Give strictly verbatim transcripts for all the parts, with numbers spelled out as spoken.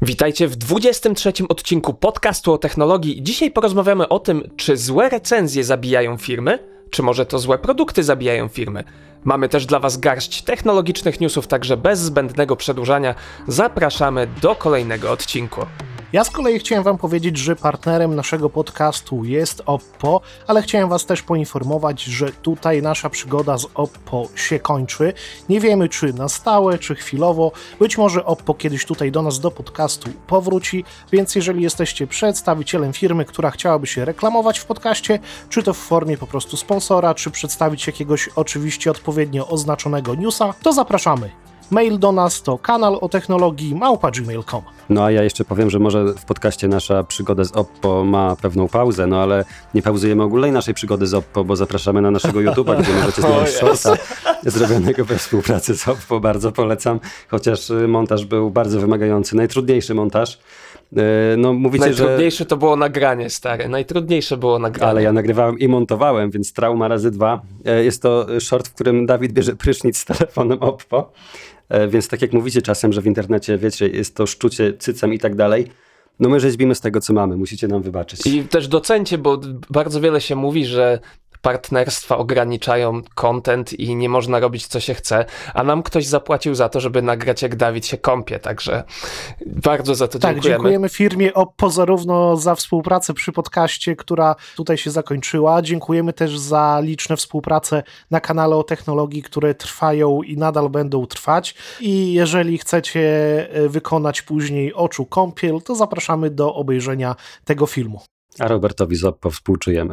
Witajcie w dwudziestym trzecim odcinku podcastu o technologii. Dzisiaj porozmawiamy o tym, czy złe recenzje zabijają firmy, czy może to złe produkty zabijają firmy. Mamy też dla Was garść technologicznych newsów, także bez zbędnego przedłużania zapraszamy do kolejnego odcinku. Ja z kolei chciałem Wam powiedzieć, że partnerem naszego podcastu jest Oppo, ale chciałem Was też poinformować, że tutaj nasza przygoda z Oppo się kończy. Nie wiemy, czy na stałe, czy chwilowo. Być może Oppo kiedyś tutaj do nas, do podcastu powróci, więc jeżeli jesteście przedstawicielem firmy, która chciałaby się reklamować w podcaście, czy to w formie po prostu sponsora, czy przedstawić jakiegoś oczywiście odpowiednio oznaczonego newsa, to zapraszamy. Mail do nas to kanal o technologii małpa gmail kropka com. No a ja jeszcze powiem, że może w podcaście nasza przygoda z Oppo ma pewną pauzę, no ale nie pauzujemy ogólnej naszej przygody z Oppo, bo zapraszamy na naszego YouTube'a, gdzie możecie znaleźć shorta zrobionego we współpracy z Oppo. Bardzo polecam, chociaż montaż był bardzo wymagający, najtrudniejszy montaż. No, mówicie, Najtrudniejsze że... to było nagranie, stary. Najtrudniejsze było nagranie. Ale ja nagrywałem i montowałem, więc trauma razy dwa. Jest to short, w którym Dawid bierze prysznic z telefonem Oppo. Więc tak jak mówicie czasem, że w internecie, wiecie, jest to szczucie cycem i tak dalej, no my rzeźbimy z tego, co mamy, musicie nam wybaczyć. I też docencie, bo bardzo wiele się mówi, że partnerstwa ograniczają content i nie można robić, co się chce, a nam ktoś zapłacił za to, żeby nagrać, jak Dawid się kąpie, także bardzo za to tak, dziękujemy. Tak, dziękujemy firmie Oppo zarówno za współpracę przy podcaście, która tutaj się zakończyła, dziękujemy też za liczne współprace na kanale o technologii, które trwają i nadal będą trwać, i jeżeli chcecie wykonać później oczu kąpiel, to zapraszamy do obejrzenia tego filmu. A Robertowi z Oppo współczujemy.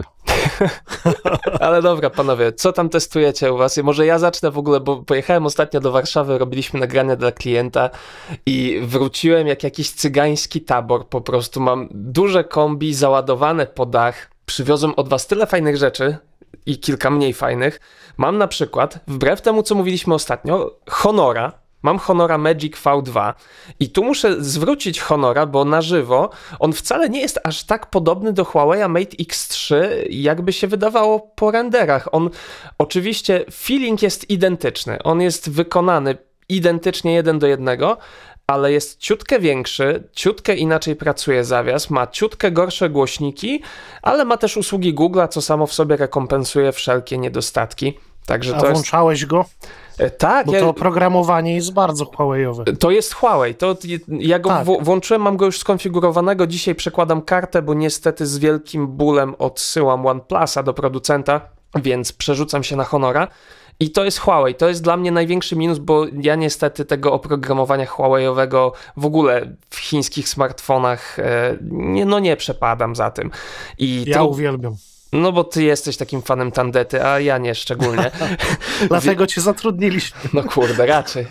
Ale dobra, panowie, co tam testujecie u was? Może ja zacznę w ogóle, bo pojechałem ostatnio do Warszawy, robiliśmy nagrania dla klienta i wróciłem jak jakiś cygański tabor, po prostu mam duże kombi załadowane po dach, przywiozłem od was tyle fajnych rzeczy i kilka mniej fajnych. Mam na przykład, wbrew temu co mówiliśmy ostatnio, Honora. Mam Honora Magic V dwa i tu muszę zwrócić Honora, bo na żywo on wcale nie jest aż tak podobny do Huawei Mate X trzy, jakby się wydawało po renderach. On oczywiście, feeling jest identyczny, on jest wykonany identycznie jeden do jednego, ale jest ciutkę większy, ciutkę inaczej pracuje zawias, ma ciutkę gorsze głośniki, ale ma też usługi Google'a, co samo w sobie rekompensuje wszelkie niedostatki. Także A to włączałeś jest... go? Tak. Bo ja... to oprogramowanie jest bardzo Huawei'owe. To jest Huawei. To ja go tak. w- włączyłem, mam go już skonfigurowanego. Dzisiaj przekładam kartę, bo niestety z wielkim bólem odsyłam OnePlusa do producenta, więc przerzucam się na Honora. I to jest Huawei. To jest dla mnie największy minus, bo ja niestety tego oprogramowania Huawei'owego w ogóle w chińskich smartfonach e, nie, no nie przepadam za tym. I ja to... uwielbiam. No bo ty jesteś takim fanem tandety, a ja nie szczególnie. Dlatego cię zatrudniliśmy. No kurde, raczej.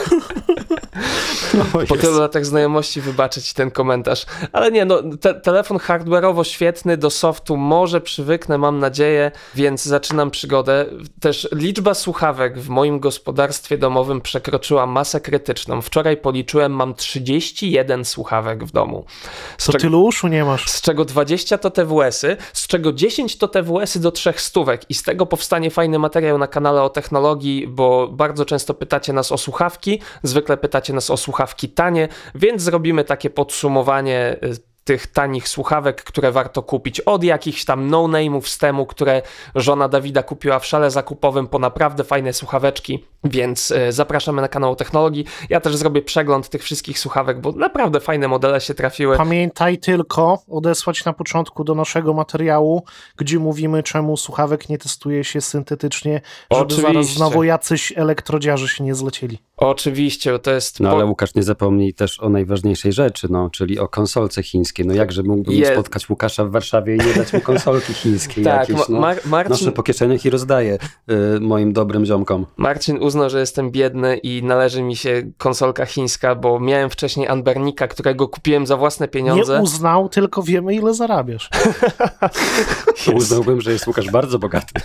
No, po tylu latach znajomości wybaczyć ten komentarz. Ale nie, no te, telefon hardware'owo świetny, do softu może przywyknę, mam nadzieję, więc zaczynam przygodę. Też liczba słuchawek w moim gospodarstwie domowym przekroczyła masę krytyczną. Wczoraj policzyłem, mam trzydzieści jeden słuchawek w domu. Z to czego, tylu uszu nie masz. Z czego dwadzieścia to T W S-y, z czego dziesięć to T W S-y do trzech stówek i z tego powstanie fajny materiał na kanale o technologii, bo bardzo często pytacie nas o słuchawki, zwykle pytacie nas o słuchawki tanie, więc zrobimy takie podsumowanie tych tanich słuchawek, które warto kupić od jakichś tam no-name'ów z temu, które żona Dawida kupiła w szale zakupowym po naprawdę fajne słuchaweczki, więc y, zapraszamy na kanał o technologii. Ja też zrobię przegląd tych wszystkich słuchawek, bo naprawdę fajne modele się trafiły. Pamiętaj tylko odesłać na początku do naszego materiału, gdzie mówimy, czemu słuchawek nie testuje się syntetycznie, żeby Oczywiście. Zaraz znowu jacyś elektrodziarze się nie zlecieli. Oczywiście, bo to jest... No ale Łukasz, nie zapomnij też o najważniejszej rzeczy, no, czyli o konsolce chińskiej. No jakże mógłbym Je... spotkać Łukasza w Warszawie i nie dać mu konsolki chińskiej tak, jakieś. No. Mar- Marcin... Noszę po kieszeniach i rozdaję y, moim dobrym ziomkom. Marcin uznał, że jestem biedny i należy mi się konsolka chińska, bo miałem wcześniej Anbernika, którego kupiłem za własne pieniądze. Nie uznał, tylko wiemy, ile zarabiasz. Uznałbym, że jest Łukasz bardzo bogaty.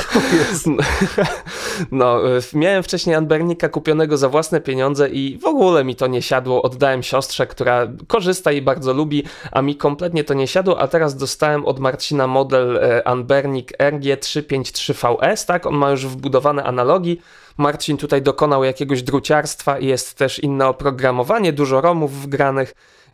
No, miałem wcześniej Anbernika kupionego za własne pieniądze i w ogóle mi to nie siadło. Oddałem siostrze, która korzysta i bardzo lubi, a mi kompletnie to nie siadło, a teraz dostałem od Marcina model Anbernik R G trzysta pięćdziesiąt trzy V S, tak? On ma już wbudowane analogi. Marcin tutaj dokonał jakiegoś druciarstwa i jest też inne oprogramowanie, dużo romów wgranych,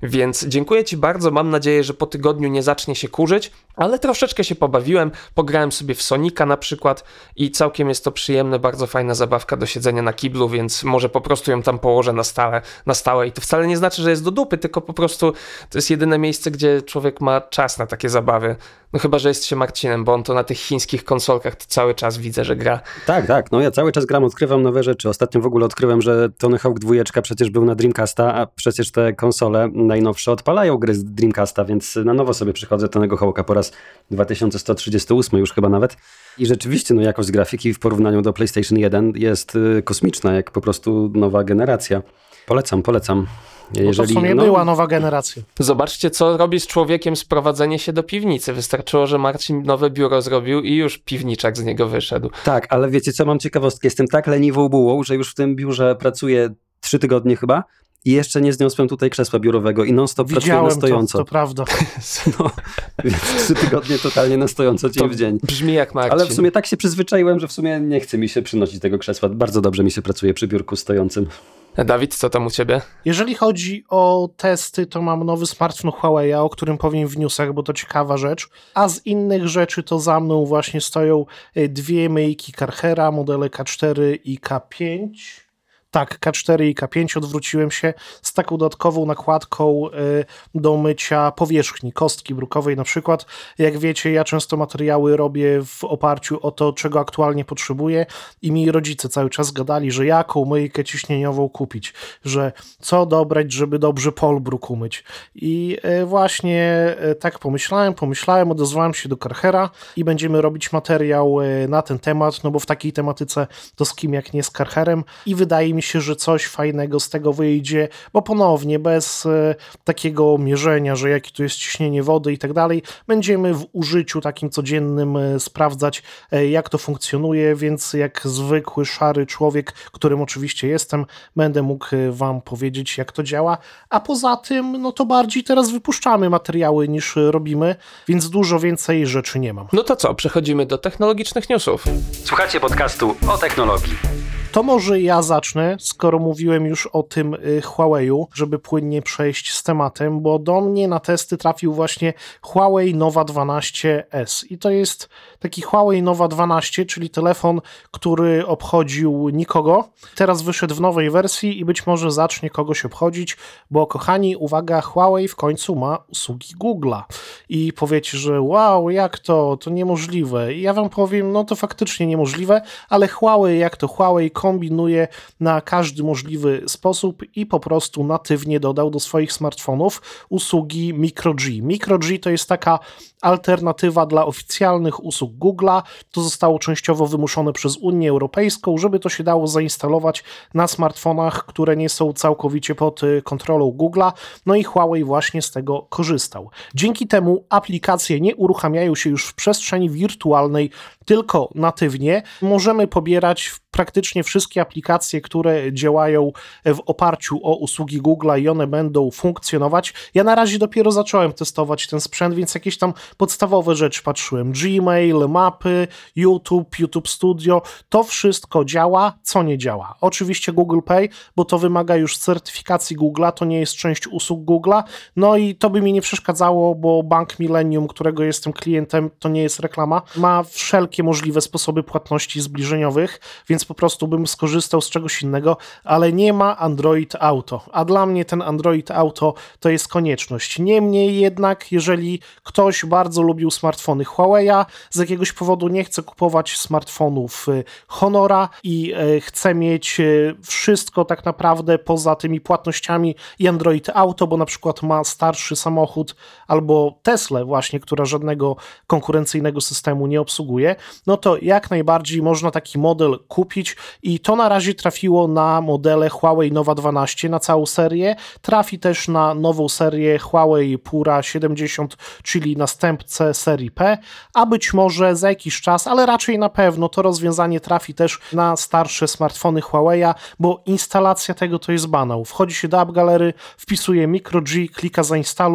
Więc dziękuję Ci bardzo, mam nadzieję, że po tygodniu nie zacznie się kurzyć, ale troszeczkę się pobawiłem, pograłem sobie w Sonika na przykład i całkiem jest to przyjemne, bardzo fajna zabawka do siedzenia na kiblu, więc może po prostu ją tam położę na stałe, na stałe i to wcale nie znaczy, że jest do dupy, tylko po prostu to jest jedyne miejsce, gdzie człowiek ma czas na takie zabawy. No chyba, że jest się Marcinem, bo on to na tych chińskich konsolkach to cały czas widzę, że gra. Tak, tak, no ja cały czas gram, odkrywam nowe rzeczy. Ostatnio w ogóle odkryłem, że Tony Hawk dwa przecież był na Dreamcasta, a przecież te konsole najnowsze odpalają gry z Dreamcasta, więc na nowo sobie przychodzę Tonego Hawka po raz dwa tysiące sto trzydziesty ósmy już chyba nawet. I rzeczywiście no jakość grafiki w porównaniu do PlayStation jeden jest y, kosmiczna, jak po prostu nowa generacja. Polecam, polecam. Jeżeli, no to w sumie no... była nowa generacja. Zobaczcie, co robi z człowiekiem sprowadzenie się do piwnicy. Wystarczyło, że Marcin nowe biuro zrobił i już piwniczak z niego wyszedł. Tak, ale wiecie co, mam ciekawostkę. Jestem tak leniwą bułą, że już w tym biurze pracuję trzy tygodnie chyba i jeszcze nie zniosłem tutaj krzesła biurowego i non-stop pracuję na stojąco. To, to prawda. No, więc trzy tygodnie totalnie na stojąco, dzień to w dzień. Brzmi jak Marcin. Ale w sumie tak się przyzwyczaiłem, że w sumie nie chce mi się przynosić tego krzesła. Bardzo dobrze mi się pracuje przy biurku stojącym. Dawid, co tam u ciebie? Jeżeli chodzi o testy, to mam nowy smartfon Huawei, o którym powiem w newsach, bo to ciekawa rzecz. A z innych rzeczy to za mną właśnie stoją dwie myjki Karchera, modele K cztery i K pięć. Tak, K cztery i K pięć, odwróciłem się z taką dodatkową nakładką do mycia powierzchni, kostki brukowej na przykład. Jak wiecie, ja często materiały robię w oparciu o to, czego aktualnie potrzebuję i mi rodzice cały czas gadali, że jaką myjkę ciśnieniową kupić, że co dobrać, żeby dobrze polbruk umyć. I właśnie tak pomyślałem, pomyślałem, odezwałem się do Karchera i będziemy robić materiał na ten temat, no bo w takiej tematyce to z kim jak nie z Karcherem i wydaje mi się, że coś fajnego z tego wyjdzie, bo ponownie bez e, takiego mierzenia, że jakie tu jest ciśnienie wody i tak dalej, będziemy w użyciu takim codziennym e, sprawdzać, e, jak to funkcjonuje, więc jak zwykły, szary człowiek, którym oczywiście jestem, będę mógł e, wam powiedzieć, jak to działa, a poza tym, no to bardziej teraz wypuszczamy materiały niż e, robimy, więc dużo więcej rzeczy nie mam. No to co, przechodzimy do technologicznych newsów. Słuchacie podcastu o technologii. To może ja zacznę, skoro mówiłem już o tym Huawei'u, żeby płynnie przejść z tematem, bo do mnie na testy trafił właśnie Huawei Nova dwanaście S. I to jest taki Huawei Nova dwanaście, czyli telefon, który obchodził nikogo. Teraz wyszedł w nowej wersji i być może zacznie kogoś obchodzić, bo kochani, uwaga, Huawei w końcu ma usługi Google'a. I powiecie, że wow, jak to? To niemożliwe. I ja wam powiem, no to faktycznie niemożliwe, ale Huawei, jak to Huawei, kombinuje na każdy możliwy sposób i po prostu natywnie dodał do swoich smartfonów usługi MicroG. MicroG to jest taka alternatywa dla oficjalnych usług Google'a. To zostało częściowo wymuszone przez Unię Europejską, żeby to się dało zainstalować na smartfonach, które nie są całkowicie pod kontrolą Google'a. No i Huawei właśnie z tego korzystał. Dzięki temu aplikacje nie uruchamiają się już w przestrzeni wirtualnej, tylko natywnie. Możemy pobierać praktycznie wszystkie aplikacje, które działają w oparciu o usługi Google'a i one będą funkcjonować. Ja na razie dopiero zacząłem testować ten sprzęt, więc jakieś tam podstawowe rzeczy patrzyłem. Gmail, mapy, YouTube, YouTube Studio, to wszystko działa, co nie działa. Oczywiście Google Pay, bo to wymaga już certyfikacji Google'a, to nie jest część usług Google'a, no i to by mi nie przeszkadzało, bo Bank Millennium, którego jestem klientem, to nie jest reklama, ma wszelkie możliwe sposoby płatności zbliżeniowych, więc po prostu bym skorzystał z czegoś innego, ale nie ma Android Auto, a dla mnie ten Android Auto to jest konieczność. Niemniej jednak, jeżeli ktoś bardzo lubił smartfony Huawei'a, z jakiegoś powodu nie chce kupować smartfonów Honora i chce mieć wszystko tak naprawdę poza tymi płatnościami i Android Auto, bo na przykład ma starszy samochód albo Teslę właśnie, która żadnego konkurencyjnego systemu nie obsługuje, no to jak najbardziej można taki model kupić i to na razie trafiło na modele Huawei Nova dwanaście, na całą serię. Trafi też na nową serię Huawei Pura siedemdziesiąt, czyli następcę serii P, a być może za jakiś czas, ale raczej na pewno to rozwiązanie trafi też na starsze smartfony Huawei'a, bo instalacja tego to jest banał. Wchodzi się do App Gallery, wpisuje MicroG, klika zainstaluj,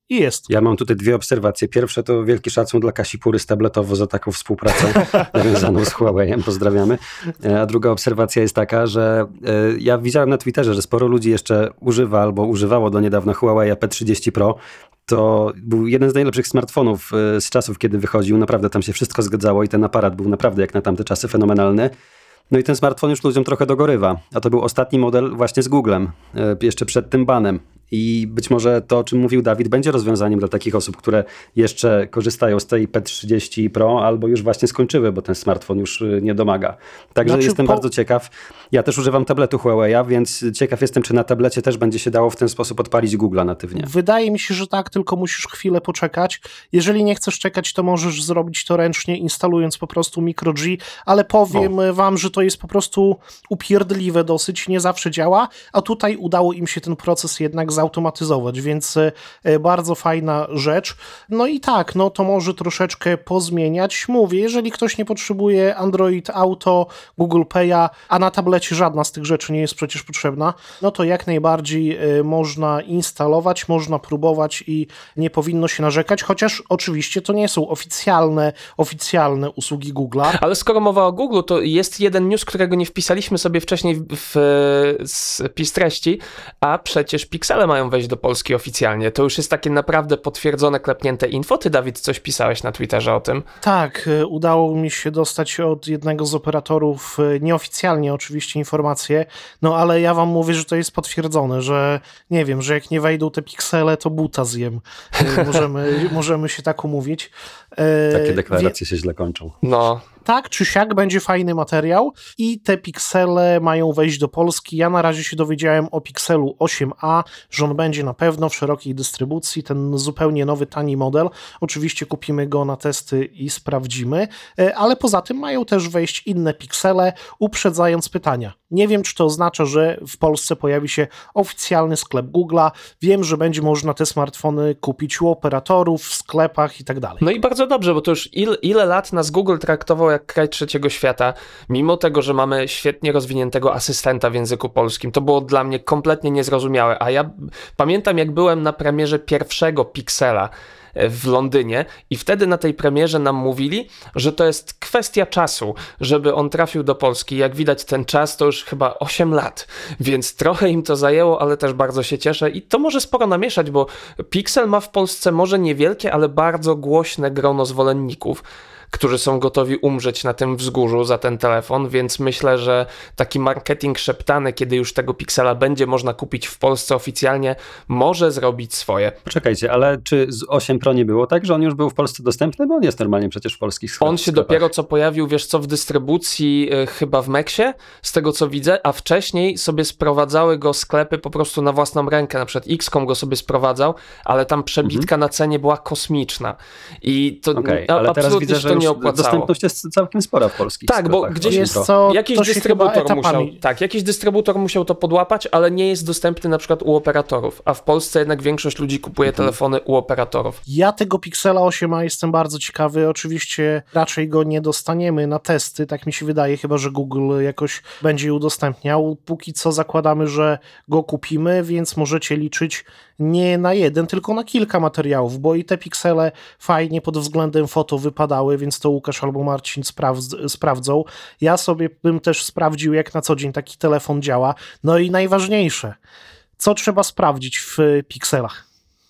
I jest. Ja mam tutaj dwie obserwacje. Pierwsze to wielki szacun dla Kasi Purys tabletowo za taką współpracę nawiązaną z Huawei'em. Pozdrawiamy. A druga obserwacja jest taka, że ja widziałem na Twitterze, że sporo ludzi jeszcze używa albo używało do niedawna Huawei P trzydzieści Pro. To był jeden z najlepszych smartfonów z czasów, kiedy wychodził. Naprawdę tam się wszystko zgadzało i ten aparat był naprawdę jak na tamte czasy fenomenalny. No i ten smartfon już ludziom trochę dogorywa. A to był ostatni model właśnie z Googlem, jeszcze przed tym banem. I być może to, o czym mówił Dawid, będzie rozwiązaniem dla takich osób, które jeszcze korzystają z tej P trzydzieści Pro albo już właśnie skończyły, bo ten smartfon już nie domaga. Także Znaczy, jestem po... bardzo ciekaw. Ja też używam tabletu Huawei'a, więc ciekaw jestem, czy na tablecie też będzie się dało w ten sposób odpalić Google'a natywnie. Wydaje mi się, że tak, tylko musisz chwilę poczekać. Jeżeli nie chcesz czekać, to możesz zrobić to ręcznie, instalując po prostu microG, ale powiem o. wam, że to jest po prostu upierdliwe dosyć, nie zawsze działa, a tutaj udało im się ten proces jednak zautomatyzować, więc bardzo fajna rzecz. No i tak, no to może troszeczkę pozmieniać. Mówię, jeżeli ktoś nie potrzebuje Android Auto, Google Pay'a, a na tablecie żadna z tych rzeczy nie jest przecież potrzebna, no to jak najbardziej można instalować, można próbować i nie powinno się narzekać, chociaż oczywiście to nie są oficjalne, oficjalne usługi Google'a. Ale skoro mowa o Google, to jest jeden news, którego nie wpisaliśmy sobie wcześniej w, w spis treści, a przecież Pixele mają wejść do Polski oficjalnie. To już jest takie naprawdę potwierdzone, klepnięte info. Ty, Dawid, coś pisałeś na Twitterze o tym? Tak, udało mi się dostać od jednego z operatorów, nieoficjalnie oczywiście, informacje, no ale ja wam mówię, że to jest potwierdzone, że nie wiem, że jak nie wejdą te Pixele, to buta zjem. Możemy, możemy się tak umówić. Takie deklaracje Wie... się źle kończą. No. Tak czy siak będzie fajny materiał i te Pixele mają wejść do Polski. Ja na razie się dowiedziałem o Pixelu osiem a, że on będzie na pewno w szerokiej dystrybucji, ten zupełnie nowy, tani model. Oczywiście kupimy go na testy i sprawdzimy, ale poza tym mają też wejść inne Pixele, uprzedzając pytania. Nie wiem, czy to oznacza, że w Polsce pojawi się oficjalny sklep Google'a. Wiem, że będzie można te smartfony kupić u operatorów, w sklepach i tak dalej. No i bardzo dobrze, bo to już ile, ile lat nas Google traktował jak kraj trzeciego świata, mimo tego, że mamy świetnie rozwiniętego asystenta w języku polskim. To było dla mnie kompletnie niezrozumiałe, a ja pamiętam, jak byłem na premierze pierwszego Pixela w Londynie i wtedy na tej premierze nam mówili, że to jest kwestia czasu, żeby on trafił do Polski. Jak widać, ten czas to już chyba osiem lat, więc trochę im to zajęło, ale też bardzo się cieszę i to może sporo namieszać, bo Pixel ma w Polsce może niewielkie, ale bardzo głośne grono zwolenników, którzy są gotowi umrzeć na tym wzgórzu za ten telefon, więc myślę, że taki marketing szeptany, kiedy już tego Pixela będzie można kupić w Polsce oficjalnie, może zrobić swoje. Poczekajcie, ale czy z osiem Pro nie było tak, że on już był w Polsce dostępny? Bo on jest normalnie przecież w polskich sklepach. On się dopiero co pojawił, wiesz co, w dystrybucji y, chyba w Meksie, z tego co widzę, a wcześniej sobie sprowadzały go sklepy po prostu na własną rękę, na przykład X kom go sobie sprowadzał, ale tam przebitka mhm. na cenie była kosmiczna. I to okay, ale absolutnie teraz widzę, się że to nie opłacało. Dostępność jest całkiem spora w polskich Tak, sklepach. bo gdzieś jest co, jakiś to się dystrybutor musiał, etapami... tak, jakiś dystrybutor musiał to podłapać, ale nie jest dostępny na przykład u operatorów, a w Polsce jednak większość ludzi kupuje mhm. telefony u operatorów. Ja tego Pixela osiem a jestem bardzo ciekawy, oczywiście raczej go nie dostaniemy na testy, tak mi się wydaje, chyba że Google jakoś będzie je udostępniał. Póki co zakładamy, że go kupimy, więc możecie liczyć nie na jeden, tylko na kilka materiałów, bo i te Pixele fajnie pod względem foto wypadały, więc to Łukasz albo Marcin sprawdz- sprawdzą. Ja sobie bym też sprawdził, jak na co dzień taki telefon działa. No i najważniejsze, co trzeba sprawdzić w Pixelach?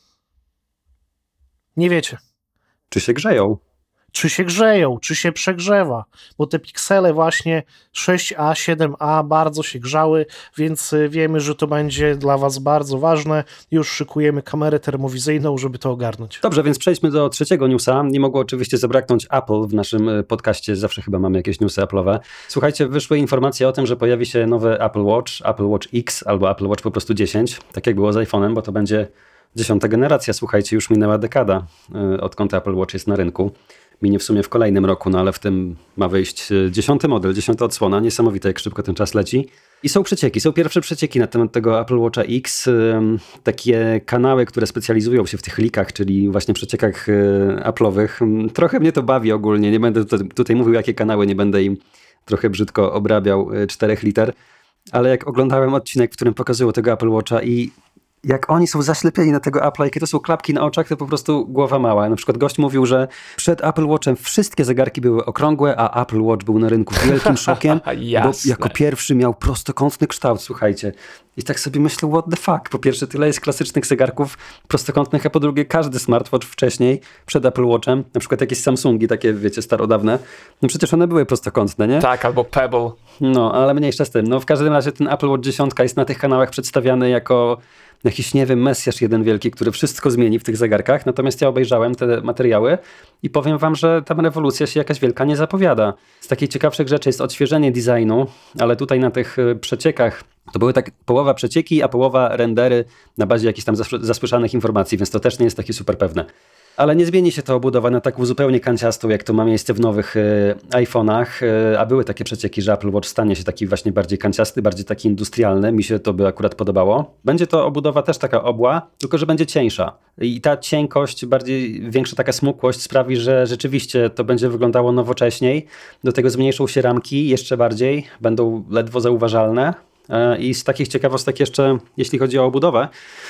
Nie wiecie. Czy się grzeją? Czy się grzeją, czy się przegrzewa, bo te Pixele właśnie sześć a, siedem a bardzo się grzały, więc wiemy, że to będzie dla was bardzo ważne. Już szykujemy kamerę termowizyjną, żeby to ogarnąć. Dobrze, więc przejdźmy do trzeciego newsa. Nie mogło oczywiście zabraknąć Apple w naszym podcaście, zawsze chyba mamy jakieś newsy Apple'owe. Słuchajcie, wyszły informacje o tym, że pojawi się nowy Apple Watch, Apple Watch X albo Apple Watch po prostu dziesięć, tak jak było z iPhone'em, bo to będzie dziesiąta generacja. Słuchajcie, już minęła dekada, odkąd Apple Watch jest na rynku. Minie w sumie w kolejnym roku, no ale w tym ma wyjść dziesiąty model, dziesiąta odsłona. Niesamowite, jak szybko ten czas leci. I są przecieki, są pierwsze przecieki na temat tego Apple Watcha X. Takie kanały, które specjalizują się w tych leakach, czyli właśnie przeciekach Apple'owych. Trochę mnie to bawi ogólnie, nie będę tutaj, tutaj mówił, jakie kanały, nie będę im trochę brzydko obrabiał czterech liter. Ale jak oglądałem odcinek, w którym pokazują tego Apple Watcha i jak oni są zaślepieni na tego Apple'a, jakie to są klapki na oczach, to po prostu głowa mała. Na przykład gość mówił, że przed Apple Watchem wszystkie zegarki były okrągłe, a Apple Watch był na rynku wielkim szokiem, bo jako pierwszy miał prostokątny kształt, słuchajcie. I tak sobie myślę, what the fuck? Po pierwsze, tyle jest klasycznych zegarków prostokątnych, a po drugie, każdy smartwatch wcześniej, przed Apple Watchem, na przykład jakieś Samsungi, takie, wiecie, starodawne, no przecież one były prostokątne, nie? Tak, albo Pebble. No, ale mniejsza z tym. No, w każdym razie ten Apple Watch dziesięć jest na tych kanałach przedstawiany jako jakiś, nie wiem, mesjasz jeden wielki, który wszystko zmieni w tych zegarkach. Natomiast ja obejrzałem te materiały i powiem wam, że tam rewolucja się jakaś wielka nie zapowiada. Z takich ciekawszych rzeczy jest odświeżenie designu, ale tutaj na tych przeciekach to były tak połowa przecieki, a połowa rendery na bazie jakichś tam zasłyszanych informacji, więc to też nie jest takie super pewne. Ale nie zmieni się to obudowa na taką zupełnie kanciastą, jak to ma miejsce w nowych y, iPhone'ach, y, a były takie przecieki, że Apple Watch stanie się taki właśnie bardziej kanciasty, bardziej taki industrialny. Mi się to by akurat podobało. Będzie to obudowa też taka obła, tylko że będzie cieńsza. I ta cienkość, bardziej większa taka smukłość sprawi, że rzeczywiście to będzie wyglądało nowocześniej. Do tego zmniejszą się ramki jeszcze bardziej, będą ledwo zauważalne. Y, I z takich ciekawostek jeszcze, jeśli chodzi o obudowę,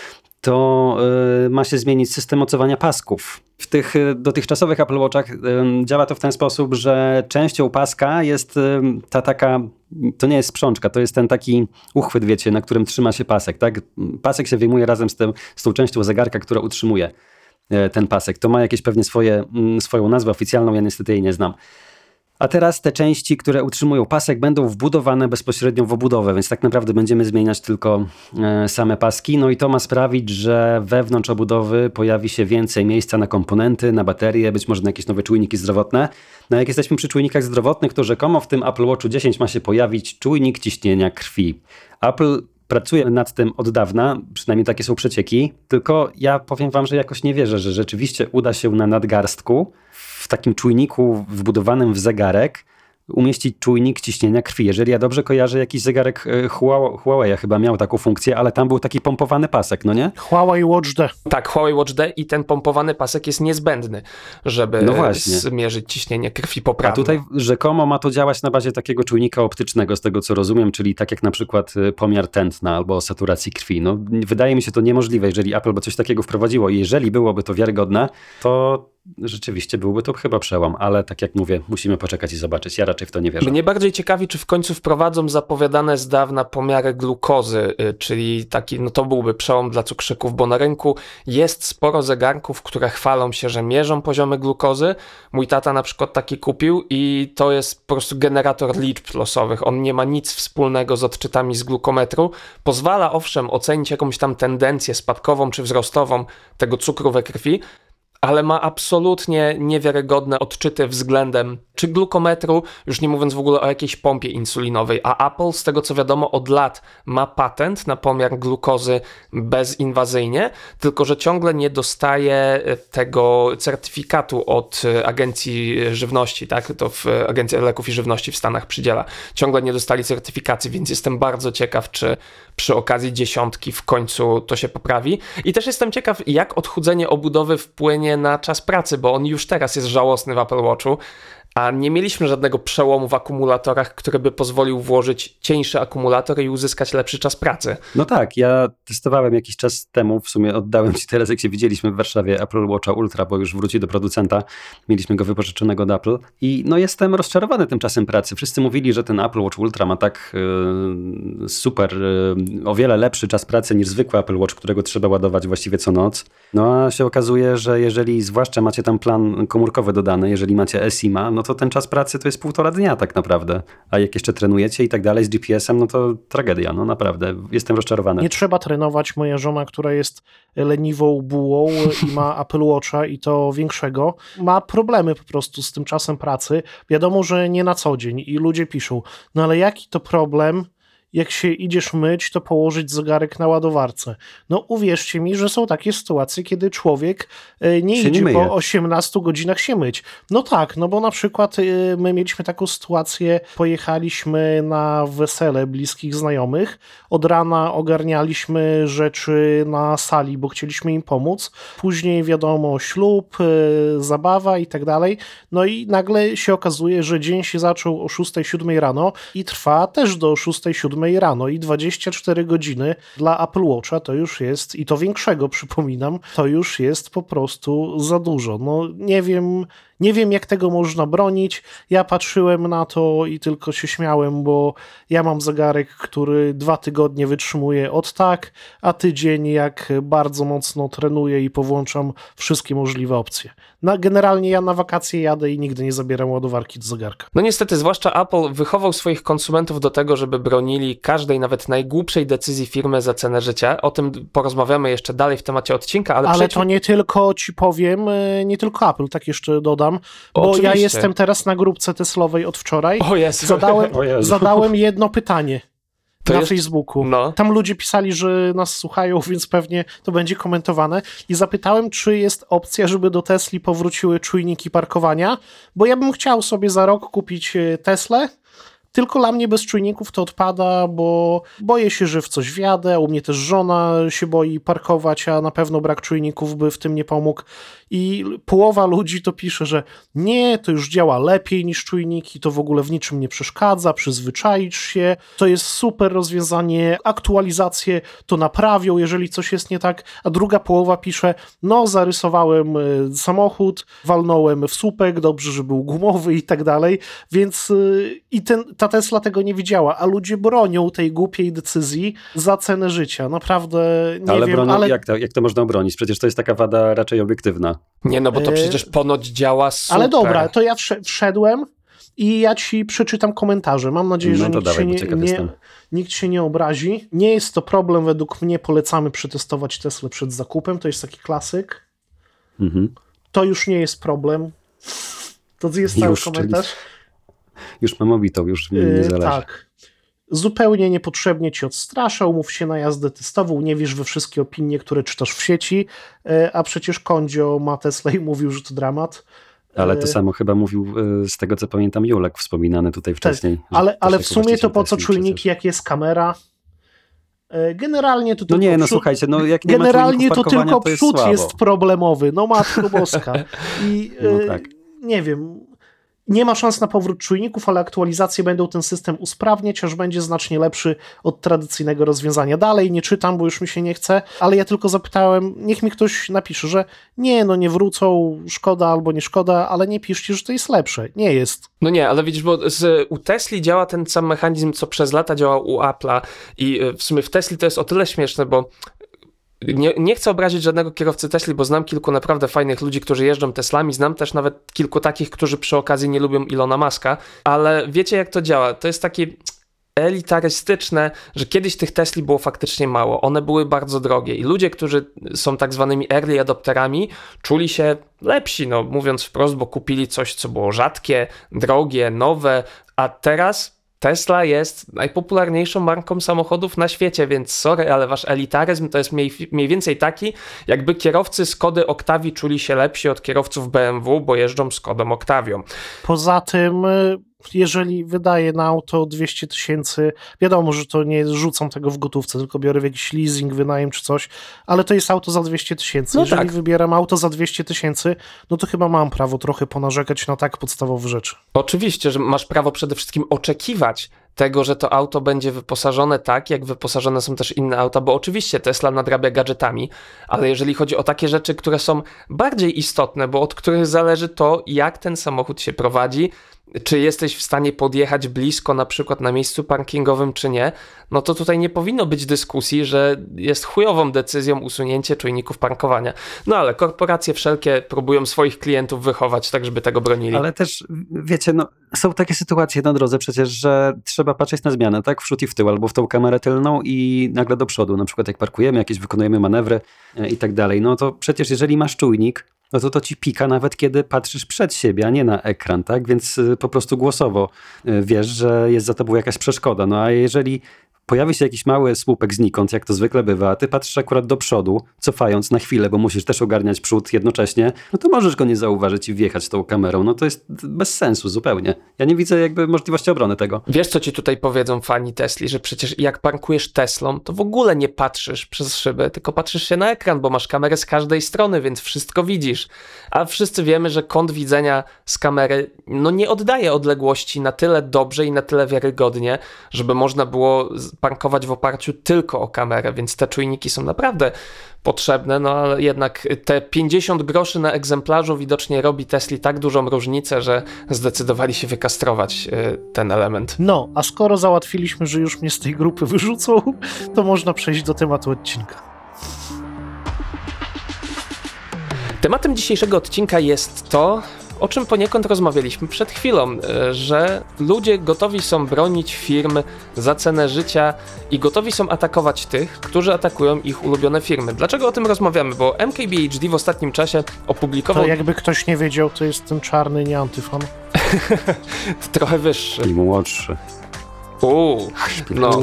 to y, ma się zmienić system mocowania pasków. W tych y, dotychczasowych Apple Watchach y, działa to w ten sposób, że częścią paska jest y, ta taka, to nie jest sprzączka, to jest ten taki uchwyt, wiecie, na którym trzyma się pasek, tak? Pasek się wyjmuje razem z, tym, z tą częścią zegarka, która utrzymuje y, ten pasek. To ma jakieś pewnie swoje, y, swoją nazwę oficjalną, ja niestety jej nie znam. A teraz te części, które utrzymują pasek, będą wbudowane bezpośrednio w obudowę, więc tak naprawdę będziemy zmieniać tylko e, same paski. No i to ma sprawić, że wewnątrz obudowy pojawi się więcej miejsca na komponenty, na baterie, być może na jakieś nowe czujniki zdrowotne. No jak jesteśmy przy czujnikach zdrowotnych, to rzekomo w tym Apple Watchu dziesięć ma się pojawić czujnik ciśnienia krwi. Apple pracuje nad tym od dawna, przynajmniej takie są przecieki, tylko ja powiem wam, że jakoś nie wierzę, że rzeczywiście uda się na nadgarstku w takim czujniku wbudowanym w zegarek umieścić czujnik ciśnienia krwi. Jeżeli ja dobrze kojarzę, jakiś zegarek Huawei chyba miał taką funkcję, ale tam był taki pompowany pasek, no nie? Huawei Watch D. Tak, Huawei Watch D i ten pompowany pasek jest niezbędny, żeby no właśnie. zmierzyć ciśnienie krwi poprawnie. A tutaj rzekomo ma to działać na bazie takiego czujnika optycznego, z tego co rozumiem, czyli tak jak na przykład pomiar tętna albo saturacji krwi. No, wydaje mi się to niemożliwe, jeżeli Apple by coś takiego wprowadziło i jeżeli byłoby to wiarygodne, to rzeczywiście byłby to chyba przełom, ale tak jak mówię, musimy poczekać i zobaczyć. Ja raczej w to nie wierzę. Mnie bardziej ciekawi, czy w końcu wprowadzą zapowiadane z dawna pomiary glukozy, czyli taki, no to byłby przełom dla cukrzyków, bo na rynku jest sporo zegarków, które chwalą się, że mierzą poziomy glukozy. Mój tata na przykład taki kupił i to jest po prostu generator liczb losowych. On nie ma nic wspólnego z odczytami z glukometru. Pozwala owszem ocenić jakąś tam tendencję spadkową czy wzrostową tego cukru we krwi, ale ma absolutnie niewiarygodne odczyty względem czy glukometru, już nie mówiąc w ogóle o jakiejś pompie insulinowej, a Apple, z tego co wiadomo, od lat ma patent na pomiar glukozy bezinwazyjnie, tylko że ciągle nie dostaje tego certyfikatu od Agencji Żywności, tak? To w Agencja Leków i Żywności w Stanach przydziela. Ciągle nie dostali certyfikacji, więc jestem bardzo ciekaw, czy przy okazji dziesiątki w końcu to się poprawi. I też jestem ciekaw, jak odchudzenie obudowy wpłynie na czas pracy, bo on już teraz jest żałosny w Apple Watchu, a nie mieliśmy żadnego przełomu w akumulatorach, który by pozwolił włożyć cieńszy akumulator i uzyskać lepszy czas pracy. No tak, ja testowałem jakiś czas temu, w sumie oddałem ci teraz, jak się widzieliśmy w Warszawie, Apple Watcha Ultra, bo już wróci do producenta. Mieliśmy go wypożyczonego od Apple i no jestem rozczarowany tym czasem pracy. Wszyscy mówili, że ten Apple Watch Ultra ma tak yy, super, yy, o wiele lepszy czas pracy niż zwykły Apple Watch, którego trzeba ładować właściwie co noc. No a się okazuje, że jeżeli zwłaszcza macie tam plan komórkowy dodany, jeżeli macie eSIM-a, no to ten czas pracy to jest półtora dnia tak naprawdę. A jak jeszcze trenujecie i tak dalej z G P S-em, no to tragedia, no naprawdę. Jestem rozczarowany. Nie trzeba trenować. Moja żona, która jest leniwą bułą i ma Apple Watcha i to większego, ma problemy po prostu z tym czasem pracy. Wiadomo, że nie na co dzień i ludzie piszą, no ale jaki to problem, jak się idziesz myć, to położyć zegarek na ładowarce. No uwierzcie mi, że są takie sytuacje, kiedy człowiek nie się idzie nie po osiemnastu godzinach się myć. No tak, no bo na przykład my mieliśmy taką sytuację, pojechaliśmy na wesele bliskich znajomych, od rana ogarnialiśmy rzeczy na sali, bo chcieliśmy im pomóc, później wiadomo ślub, zabawa i tak dalej, no i nagle się okazuje, że dzień się zaczął o szóstej, siódmej rano i trwa też do szóstej, siódmej ósmej rano i dwadzieścia cztery godziny dla Apple Watcha to już jest, i to większego przypominam, to już jest po prostu za dużo. No nie wiem, nie wiem jak tego można bronić. Ja patrzyłem na to i tylko się śmiałem, bo ja mam zegarek, który dwa tygodnie wytrzymuje od tak, a tydzień jak bardzo mocno trenuję i powłączam wszystkie możliwe opcje. No, generalnie ja na wakacje jadę i nigdy nie zabieram ładowarki do zegarka. No niestety, zwłaszcza Apple wychował swoich konsumentów do tego, żeby bronili każdej, nawet najgłupszej decyzji firmy za cenę życia. O tym porozmawiamy jeszcze dalej w temacie odcinka, ale, Ale przejdźmy... to nie tylko ci powiem, nie tylko Apple, tak jeszcze dodam, bo Oczywiście. ja jestem teraz na grupce Teslowej od wczoraj. O Jezu. Zadałem, O Jezu. zadałem jedno pytanie. To na jest- Facebooku. No. Tam ludzie pisali, że nas słuchają, więc pewnie to będzie komentowane. I zapytałem, czy jest opcja, żeby do Tesli powróciły czujniki parkowania, bo ja bym chciał sobie za rok kupić e, Teslę, tylko dla mnie bez czujników to odpada, bo boję się, że w coś wjadę, u mnie też żona się boi parkować, a na pewno brak czujników by w tym nie pomógł. I połowa ludzi to pisze, że nie, to już działa lepiej niż czujniki, to w ogóle w niczym nie przeszkadza, przyzwyczaisz się, to jest super rozwiązanie, aktualizacje to naprawią, jeżeli coś jest nie tak, a druga połowa pisze, no zarysowałem y, samochód, walnąłem w słupek, dobrze, że był gumowy i tak dalej, więc y, i ten, ta Tesla tego nie widziała, a ludzie bronią tej głupiej decyzji za cenę życia, naprawdę nie ale wiem, bronią, ale... jak, to, jak to można obronić? Przecież to jest taka wada raczej obiektywna. Nie, no bo to E, przecież ponoć działa super. Ale dobra, to ja wsze- wszedłem i ja ci przeczytam komentarze. Mam nadzieję, No że to nikt, dawaj, się bo nie, ciekaw nie, jestem. nikt się nie obrazi. Nie jest to problem, według mnie polecamy przetestować Teslę przed zakupem, to jest taki klasyk. Mhm. To już nie jest problem. To jest cały Już, komentarz. Już mam obitą, już mi nie Yy, zależy. tak. Zupełnie niepotrzebnie cię odstrasza, umów się na jazdę testową, nie wierz we wszystkie opinie, które czytasz w sieci, yy, a przecież Kondzio ma Teslę i mówił, że to dramat. Ale to Yy, samo chyba mówił, y, z tego co pamiętam, Julek wspominany tutaj wcześniej. że Ale, też ale jako w sumie to właściciel po co Tesli czujniki, przecież. jak jest kamera? E, Generalnie to No tylko nie, no przód, słuchajcie, no jak nie ma generalnie czujników to parkowania, tylko to jest przód słabo. jest problemowy, no matko boska. I No e, tak. nie wiem, nie ma szans na powrót czujników, ale aktualizacje będą ten system usprawniać, aż będzie znacznie lepszy od tradycyjnego rozwiązania. Dalej nie czytam, bo już mi się nie chce, ale ja tylko zapytałem, niech mi ktoś napisze, że nie, no nie wrócą, szkoda albo nie szkoda, ale nie piszcie, że to jest lepsze. Nie jest. No nie, ale widzisz, bo z, u Tesli działa ten sam mechanizm, co przez lata działał u Apple'a i y, w sumie w Tesli to jest o tyle śmieszne, bo nie, nie chcę obrazić żadnego kierowcy Tesli, bo znam kilku naprawdę fajnych ludzi, którzy jeżdżą Teslami, znam też nawet kilku takich, którzy przy okazji nie lubią Ilona Muska, ale wiecie jak to działa? To jest takie elitarystyczne, że kiedyś tych Tesli było faktycznie mało, one były bardzo drogie i ludzie, którzy są tak zwanymi early adopterami, czuli się lepsi, no mówiąc wprost, bo kupili coś, co było rzadkie, drogie, nowe, a teraz Tesla jest najpopularniejszą marką samochodów na świecie, więc sorry, ale wasz elitaryzm to jest mniej, mniej więcej taki, jakby kierowcy Skody Octavii czuli się lepsi od kierowców B M W, bo jeżdżą Skodą Octavią. Poza tym, jeżeli wydaję na auto dwieście tysięcy, wiadomo, że to nie rzucam tego w gotówce, tylko biorę w jakiś leasing, wynajem czy coś, ale to jest auto za dwieście tysięcy. No Jeżeli tak. wybieram auto za dwieście tysięcy, no to chyba mam prawo trochę ponarzekać na tak podstawowe rzeczy. Oczywiście, że masz prawo przede wszystkim oczekiwać tego, że to auto będzie wyposażone tak, jak wyposażone są też inne auta, bo oczywiście Tesla nadrabia gadżetami, ale jeżeli chodzi o takie rzeczy, które są bardziej istotne, bo od których zależy to, jak ten samochód się prowadzi, czy jesteś w stanie podjechać blisko na przykład na miejscu parkingowym, czy nie, no to tutaj nie powinno być dyskusji, że jest chujową decyzją usunięcie czujników parkowania. No ale korporacje wszelkie próbują swoich klientów wychować tak, żeby tego bronili. Ale też, wiecie, no, są takie sytuacje na drodze przecież, że trzeba patrzeć na zmianę, tak? W przód i w tył, albo w tą kamerę tylną i nagle do przodu. Na przykład jak parkujemy, jakieś wykonujemy manewry e, i tak dalej. No to przecież jeżeli masz czujnik, no to to ci pika nawet kiedy patrzysz przed siebie, a nie na ekran, tak? Więc y, po prostu głosowo y, wiesz, że jest za tobą jakaś przeszkoda. No a jeżeli pojawi się jakiś mały słupek znikąd, jak to zwykle bywa, a ty patrzysz akurat do przodu, cofając na chwilę, bo musisz też ogarniać przód jednocześnie, no to możesz go nie zauważyć i wjechać tą kamerą. No to jest bez sensu zupełnie. Ja nie widzę jakby możliwości obrony tego. Wiesz, co ci tutaj powiedzą fani Tesli, że przecież jak parkujesz Teslą, to w ogóle nie patrzysz przez szybę, tylko patrzysz się na ekran, bo masz kamerę z każdej strony, więc wszystko widzisz. A wszyscy wiemy, że kąt widzenia z kamery no nie oddaje odległości na tyle dobrze i na tyle wiarygodnie, żeby można było parkować w oparciu tylko o kamerę, więc te czujniki są naprawdę potrzebne, no ale jednak te pięćdziesiąt groszy na egzemplarzu widocznie robi Tesli tak dużą różnicę, że zdecydowali się wykastrować ten element. No, a skoro załatwiliśmy, że już mnie z tej grupy wyrzucą, to można przejść do tematu odcinka. Tematem dzisiejszego odcinka jest to, o czym poniekąd rozmawialiśmy przed chwilą, że ludzie gotowi są bronić firm za cenę życia i gotowi są atakować tych, którzy atakują ich ulubione firmy. Dlaczego o tym rozmawiamy? Bo M K B H D w ostatnim czasie opublikował... To jakby ktoś nie wiedział, to jest ten czarny, nie antyfon. Trochę wyższy. I młodszy. Uuu, no...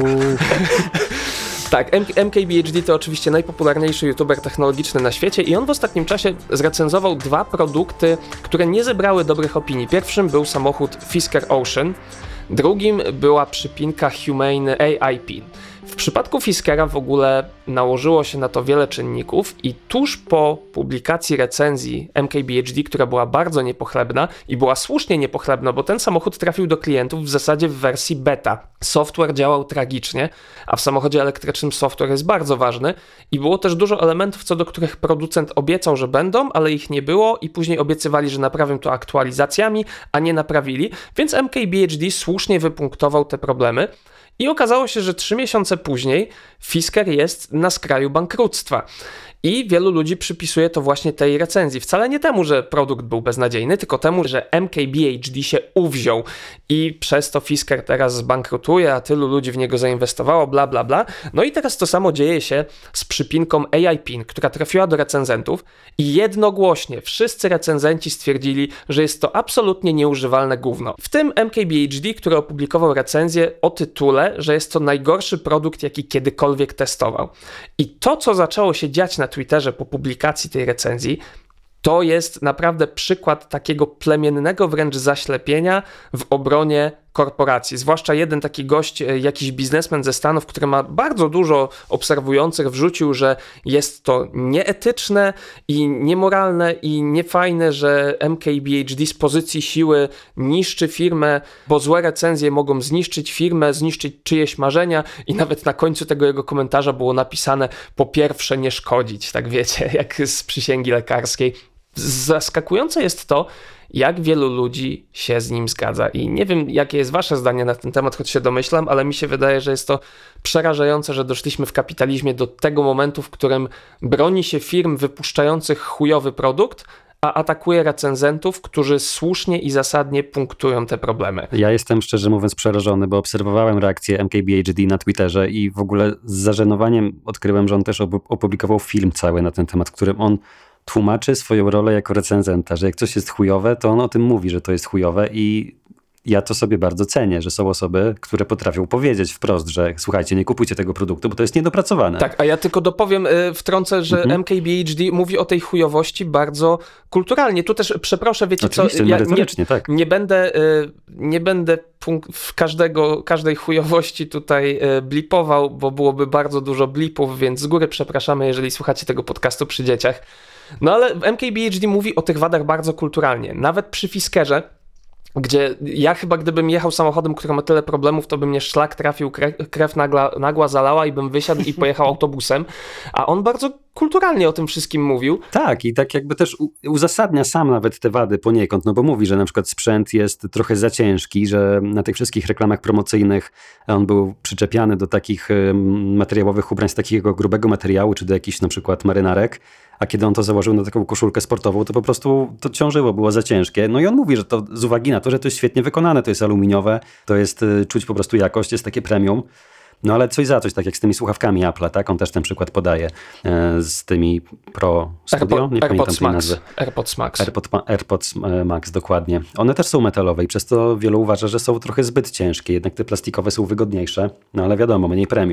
Tak, M K B H D to oczywiście najpopularniejszy youtuber technologiczny na świecie i on w ostatnim czasie zrecenzował dwa produkty, które nie zebrały dobrych opinii. Pierwszym był samochód Fisker Ocean, drugim była przypinka Humane A I Pin. W przypadku Fiskera w ogóle nałożyło się na to wiele czynników i tuż po publikacji recenzji M K B H D, która była bardzo niepochlebna i była słusznie niepochlebna, bo ten samochód trafił do klientów w zasadzie w wersji beta. Software działał tragicznie, a w samochodzie elektrycznym software jest bardzo ważny i było też dużo elementów, co do których producent obiecał, że będą, ale ich nie było i później obiecywali, że naprawią to aktualizacjami, a nie naprawili, więc M K B H D słusznie wypunktował te problemy. I okazało się, że trzy miesiące później Fisker jest na skraju bankructwa. I wielu ludzi przypisuje to właśnie tej recenzji. Wcale nie temu, że produkt był beznadziejny, tylko temu, że M K B H D się uwziął i przez to Fisker teraz zbankrutuje, a tylu ludzi w niego zainwestowało, bla, bla, bla. No i teraz to samo dzieje się z przypinką A I Pin, która trafiła do recenzentów i jednogłośnie wszyscy recenzenci stwierdzili, że jest to absolutnie nieużywalne gówno. W tym M K B H D, który opublikował recenzję o tytule, że jest to najgorszy produkt, jaki kiedykolwiek testował. I to, co zaczęło się dziać na Twitterze po publikacji tej recenzji, to jest naprawdę przykład takiego plemiennego wręcz zaślepienia w obronie korporacji. Zwłaszcza jeden taki gość, jakiś biznesmen ze Stanów, który ma bardzo dużo obserwujących, wrzucił, że jest to nieetyczne i niemoralne i niefajne, że M K B H D z pozycji siły niszczy firmę, bo złe recenzje mogą zniszczyć firmę, zniszczyć czyjeś marzenia i nawet na końcu tego jego komentarza było napisane: po pierwsze nie szkodzić, tak wiecie, jak z przysięgi lekarskiej. Zaskakujące jest to, jak wielu ludzi się z nim zgadza i nie wiem, jakie jest wasze zdanie na ten temat, choć się domyślam, ale mi się wydaje, że jest to przerażające, że doszliśmy w kapitalizmie do tego momentu, w którym broni się firm wypuszczających chujowy produkt, a atakuje recenzentów, którzy słusznie i zasadnie punktują te problemy. Ja jestem szczerze mówiąc przerażony, bo obserwowałem reakcję M K B H D na Twitterze i w ogóle z zażenowaniem odkryłem, że on też opublikował film cały na ten temat, w którym on tłumaczy swoją rolę jako recenzenta, że jak coś jest chujowe, to on o tym mówi, że to jest chujowe i ja to sobie bardzo cenię, że są osoby, które potrafią powiedzieć wprost, że słuchajcie, nie kupujcie tego produktu, bo to jest niedopracowane. Tak, a ja tylko dopowiem, wtrącę, że mhm. M K B H D mówi o tej chujowości bardzo kulturalnie. Tu też przeproszę, wiecie Oczywiście, co, ja nie, tak. nie będę, nie będę punkt w każdego, każdej chujowości tutaj blipował, bo byłoby bardzo dużo blipów, więc z góry przepraszamy, jeżeli słuchacie tego podcastu przy dzieciach. No ale M K B H D mówi o tych wadach bardzo kulturalnie. Nawet przy Fiskerze, gdzie ja chyba gdybym jechał samochodem, który ma tyle problemów, to by mnie szlak trafił, krew, krew nagła, nagła zalała i bym wysiadł i pojechał autobusem, a on bardzo kulturalnie o tym wszystkim mówił. Tak, i tak jakby też uzasadnia sam nawet te wady poniekąd, no bo mówi, że na przykład sprzęt jest trochę za ciężki, że na tych wszystkich reklamach promocyjnych on był przyczepiany do takich materiałowych ubrań z takiego grubego materiału, czy do jakichś na przykład marynarek, a kiedy on to założył na taką koszulkę sportową, to po prostu to ciążyło, było za ciężkie. No i on mówi, że to z uwagi na to, że to jest świetnie wykonane, to jest aluminiowe, to jest, czuć po prostu jakość, jest takie premium. No ale coś za coś, tak jak z tymi słuchawkami Apple'a, tak? On też ten przykład podaje e, z tymi Pro Studio, Airpo- nie AirPods pamiętam tej Max. nazwy. AirPods Max. AirPod, AirPods Max, dokładnie. One też są metalowe i przez to wielu uważa, że są trochę zbyt ciężkie, jednak te plastikowe są wygodniejsze, no ale wiadomo, mniej premium.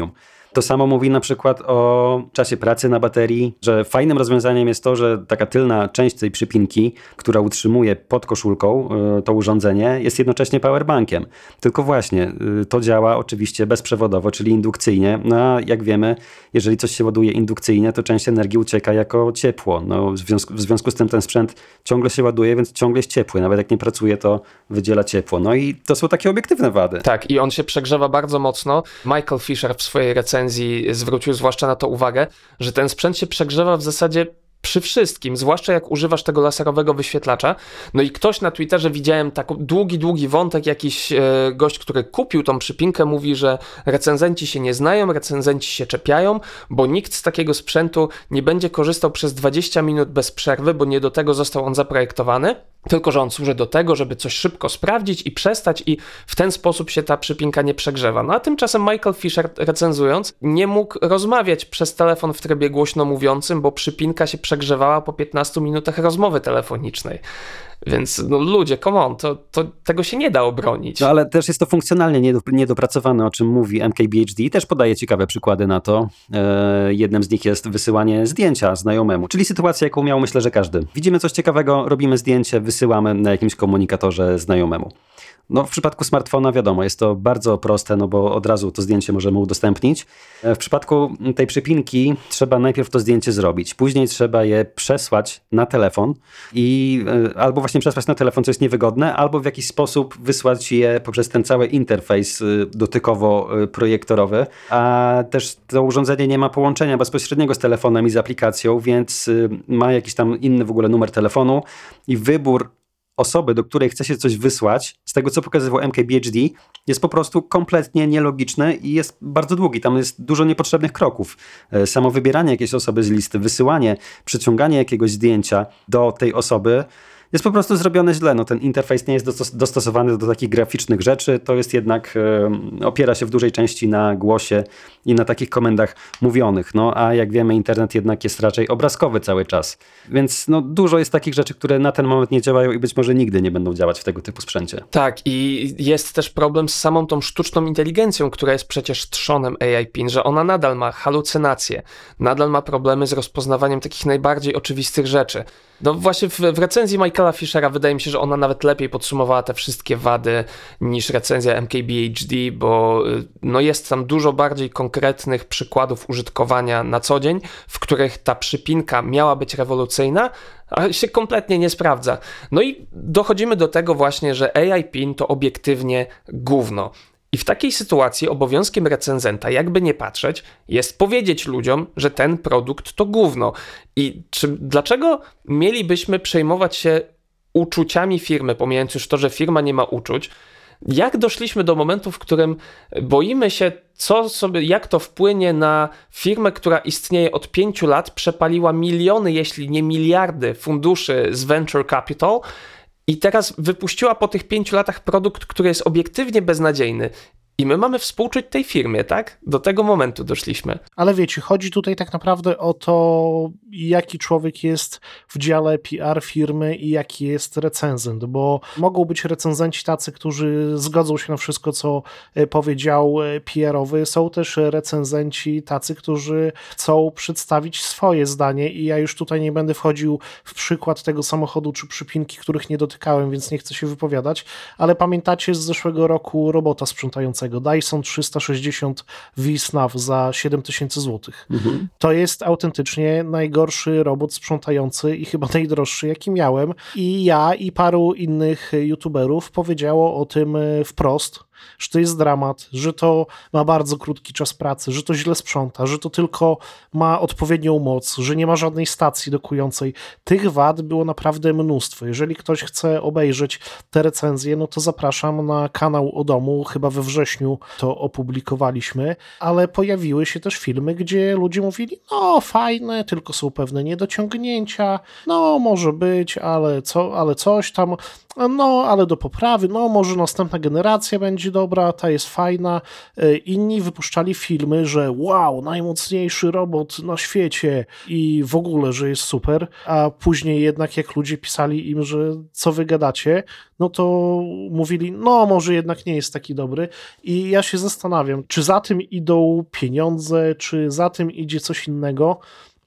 To samo mówi na przykład o czasie pracy na baterii, że fajnym rozwiązaniem jest to, że taka tylna część tej przypinki, która utrzymuje pod koszulką y, to urządzenie, jest jednocześnie powerbankiem. Tylko właśnie y, to działa oczywiście bezprzewodowo, czyli indukcyjnie. No a jak wiemy, jeżeli coś się ładuje indukcyjnie, to część energii ucieka jako ciepło. No, w, związku, w związku z tym ten sprzęt ciągle się ładuje, więc ciągle jest ciepły. Nawet jak nie pracuje, to wydziela ciepło. No i to są takie obiektywne wady. Tak, i on się przegrzewa bardzo mocno. Michael Fisher w swojej recenzji zwrócił zwłaszcza na to uwagę, że ten sprzęt się przegrzewa w zasadzie przy wszystkim, zwłaszcza jak używasz tego laserowego wyświetlacza. No i ktoś na Twitterze, widziałem taki długi, długi wątek, jakiś e, gość, który kupił tą przypinkę, mówi, że recenzenci się nie znają, recenzenci się czepiają, bo nikt z takiego sprzętu nie będzie korzystał przez dwadzieścia minut bez przerwy, bo nie do tego został on zaprojektowany, tylko że on służy do tego, żeby coś szybko sprawdzić i przestać i w ten sposób się ta przypinka nie przegrzewa. No a tymczasem Michael Fisher, recenzując, nie mógł rozmawiać przez telefon w trybie głośno mówiącym, bo przypinka się przegrzewała po piętnastu minutach rozmowy telefonicznej. Więc no ludzie, come on, to, to tego się nie da obronić. No ale też jest to funkcjonalnie niedopracowane, o czym mówi M K B H D i też podaje ciekawe przykłady na to. E, jednym z nich jest wysyłanie zdjęcia znajomemu, czyli sytuacja, jaką miał myślę, że każdy. Widzimy coś ciekawego, robimy zdjęcie, wysyłamy na jakimś komunikatorze znajomemu. No w przypadku smartfona wiadomo, jest to bardzo proste, no bo od razu to zdjęcie możemy udostępnić. W przypadku tej przypinki trzeba najpierw to zdjęcie zrobić, później trzeba je przesłać na telefon i albo właśnie przesłać na telefon, co jest niewygodne, albo w jakiś sposób wysłać je poprzez ten cały interfejs dotykowo-projektorowy, a też to urządzenie nie ma połączenia bezpośredniego z telefonem i z aplikacją, więc ma jakiś tam inny w ogóle numer telefonu i wybór osoby, do której chce się coś wysłać, z tego co pokazywał M K B H D, jest po prostu kompletnie nielogiczny i jest bardzo długi. Tam jest dużo niepotrzebnych kroków. Samo wybieranie jakiejś osoby z listy, wysyłanie, przyciąganie jakiegoś zdjęcia do tej osoby jest po prostu zrobione źle. No, ten interfejs nie jest dostos- dostosowany do takich graficznych rzeczy. To jest jednak, e, opiera się w dużej części na głosie i na takich komendach mówionych. No, a jak wiemy, internet jednak jest raczej obrazkowy cały czas. Więc no, dużo jest takich rzeczy, które na ten moment nie działają i być może nigdy nie będą działać w tego typu sprzęcie. Tak, i jest też problem z samą tą sztuczną inteligencją, która jest przecież trzonem A I Pin, że ona nadal ma halucynacje, nadal ma problemy z rozpoznawaniem takich najbardziej oczywistych rzeczy. No właśnie w, w recenzji Michaela Fishera wydaje mi się, że ona nawet lepiej podsumowała te wszystkie wady niż recenzja M K B H D, bo no jest tam dużo bardziej konkretnych przykładów użytkowania na co dzień, w których ta przypinka miała być rewolucyjna, a się kompletnie nie sprawdza. No i dochodzimy do tego właśnie, że A I Pin to obiektywnie gówno. I w takiej sytuacji obowiązkiem recenzenta, jakby nie patrzeć, jest powiedzieć ludziom, że ten produkt to gówno. I czy, dlaczego mielibyśmy przejmować się uczuciami firmy, pomijając już to, że firma nie ma uczuć? Jak doszliśmy do momentu, w którym boimy się, co sobie, jak to wpłynie na firmę, która istnieje od pięciu lat, przepaliła miliony, jeśli nie miliardy funduszy z venture capital, i teraz wypuściła po tych pięciu latach produkt, który jest obiektywnie beznadziejny. I my mamy współczuć tej firmie, tak? Do tego momentu doszliśmy. Ale wiecie, chodzi tutaj tak naprawdę o to, jaki człowiek jest w dziale P R firmy i jaki jest recenzent, bo mogą być recenzenci tacy, którzy zgodzą się na wszystko, co powiedział P R-owy. Są też recenzenci tacy, którzy chcą przedstawić swoje zdanie i ja już tutaj nie będę wchodził w przykład tego samochodu czy przypinki, których nie dotykałem, więc nie chcę się wypowiadać, ale pamiętacie z zeszłego roku robota sprzątającego Dyson trzysta sześćdziesiąt V S N A V za siedem tysięcy złotych. Mhm. To jest autentycznie najgorszy robot sprzątający i chyba najdroższy, jaki miałem. I ja i paru innych youtuberów powiedziało o tym wprost, że to jest dramat, że to ma bardzo krótki czas pracy, że to źle sprząta, że to tylko ma odpowiednią moc, że nie ma żadnej stacji dokującej. Tych wad było naprawdę mnóstwo. Jeżeli ktoś chce obejrzeć te recenzje, no to zapraszam na kanał o domu, chyba we wrześniu to opublikowaliśmy, ale pojawiły się też filmy, gdzie ludzie mówili, no fajne, tylko są pewne niedociągnięcia, no może być, ale, co, ale coś tam, no ale do poprawy, no może następna generacja będzie dobra, ta jest fajna. Inni wypuszczali filmy, że wow, najmocniejszy robot na świecie i w ogóle, że jest super, a później jednak jak ludzie pisali im, że co wy gadacie, no to mówili, no może jednak nie jest taki dobry i ja się zastanawiam, czy za tym idą pieniądze, czy za tym idzie coś innego,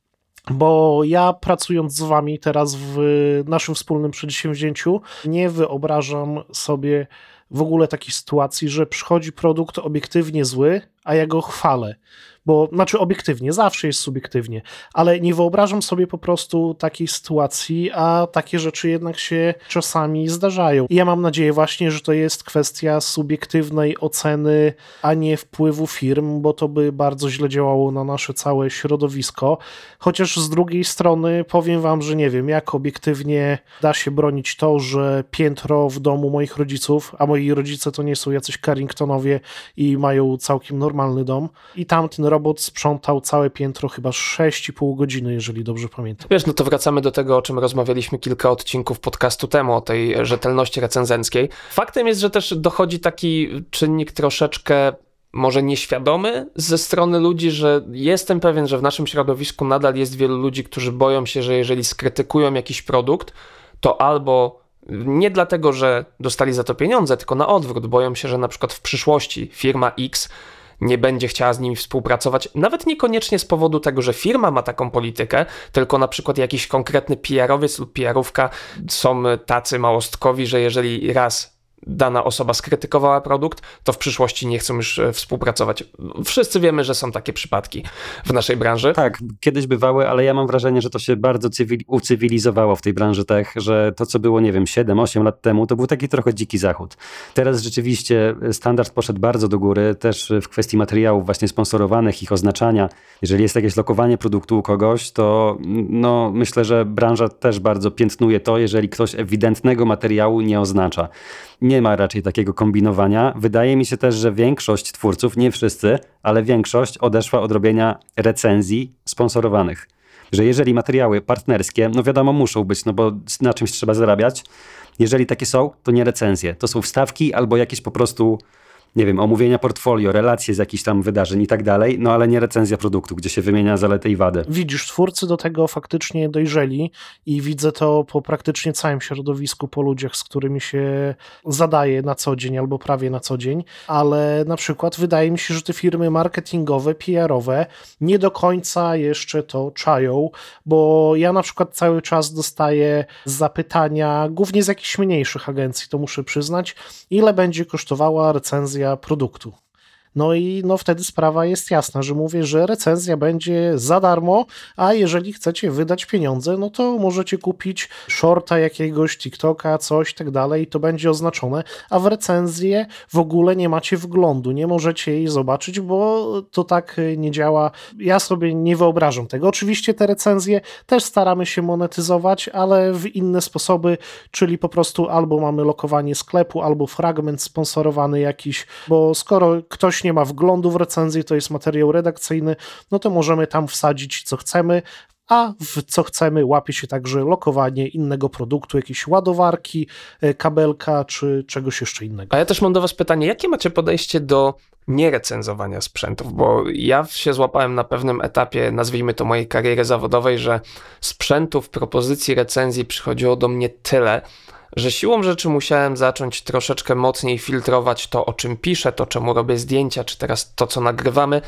bo ja pracując z wami teraz w naszym wspólnym przedsięwzięciu nie wyobrażam sobie w ogóle takiej sytuacji, że przychodzi produkt obiektywnie zły, a ja go chwalę. Bo, znaczy obiektywnie, zawsze jest subiektywnie, ale nie wyobrażam sobie po prostu takiej sytuacji, a takie rzeczy jednak się czasami zdarzają. I ja mam nadzieję właśnie, że to jest kwestia subiektywnej oceny, a nie wpływu firm, bo to by bardzo źle działało na nasze całe środowisko. Chociaż z drugiej strony powiem wam, że nie wiem, jak obiektywnie da się bronić to, że piętro w domu moich rodziców, a moi rodzice to nie są jacyś Carringtonowie i mają całkiem normalny dom, i tamten robot sprzątał całe piętro chyba sześć i pół godziny, jeżeli dobrze pamiętam. Wiesz, no to wracamy do tego, o czym rozmawialiśmy kilka odcinków podcastu temu, o tej rzetelności recenzenckiej. Faktem jest, że też dochodzi taki czynnik troszeczkę może nieświadomy ze strony ludzi, że jestem pewien, że w naszym środowisku nadal jest wielu ludzi, którzy boją się, że jeżeli skrytykują jakiś produkt, to albo nie dlatego, że dostali za to pieniądze, tylko na odwrót, boją się, że na przykład w przyszłości firma X nie będzie chciała z nimi współpracować, nawet niekoniecznie z powodu tego, że firma ma taką politykę, tylko na przykład jakiś konkretny P R-owiec lub P R-ówka są tacy małostkowi, że jeżeli raz dana osoba skrytykowała produkt, to w przyszłości nie chcą już współpracować. Wszyscy wiemy, że są takie przypadki w naszej branży. Tak, kiedyś bywały, ale ja mam wrażenie, że to się bardzo cywili- ucywilizowało w tej branży tech, że to, co było, nie wiem, siedem osiem lat temu, to był taki trochę dziki zachód. Teraz rzeczywiście standard poszedł bardzo do góry, też w kwestii materiałów właśnie sponsorowanych, ich oznaczania. Jeżeli jest jakieś lokowanie produktu u kogoś, to no, myślę, że branża też bardzo piętnuje to, jeżeli ktoś ewidentnego materiału nie oznacza. Nie ma raczej takiego kombinowania. Wydaje mi się też, że większość twórców, nie wszyscy, ale większość odeszła od robienia recenzji sponsorowanych. Że jeżeli materiały partnerskie, no wiadomo, muszą być, no bo na czymś trzeba zarabiać. Jeżeli takie są, to nie recenzje. To są wstawki albo jakieś po prostu, nie wiem, omówienia portfolio, relacje z jakichś tam wydarzeń i tak dalej, no ale nie recenzja produktu, gdzie się wymienia zalety i wady. Widzisz, twórcy do tego faktycznie dojrzeli i widzę to po praktycznie całym środowisku, po ludziach, z którymi się zadaję na co dzień albo prawie na co dzień, ale na przykład wydaje mi się, że te firmy marketingowe, P R-owe nie do końca jeszcze to czają, bo ja na przykład cały czas dostaję zapytania, głównie z jakichś mniejszych agencji, to muszę przyznać, ile będzie kosztowała recenzja produktu. No i no wtedy sprawa jest jasna, że mówię, że recenzja będzie za darmo, a jeżeli chcecie wydać pieniądze, no to możecie kupić shorta jakiegoś, TikToka, coś tak dalej, to będzie oznaczone, a w recenzję w ogóle nie macie wglądu, nie możecie jej zobaczyć, bo to tak nie działa. Ja sobie nie wyobrażam tego. Oczywiście te recenzje też staramy się monetyzować, ale w inne sposoby, czyli po prostu albo mamy lokowanie sklepu, albo fragment sponsorowany jakiś, bo skoro ktoś nie ma wglądu w recenzję, to jest materiał redakcyjny, no to możemy tam wsadzić co chcemy, a w co chcemy łapie się także lokowanie innego produktu, jakieś ładowarki, kabelka czy czegoś jeszcze innego. A ja też mam do was pytanie, jakie macie podejście do nierecenzowania sprzętów, bo ja się złapałem na pewnym etapie, nazwijmy to mojej kariery zawodowej, że sprzętów, propozycji recenzji przychodziło do mnie tyle, że siłą rzeczy musiałem zacząć troszeczkę mocniej filtrować to, o czym piszę, to, czemu robię zdjęcia, czy teraz to, co nagrywamy.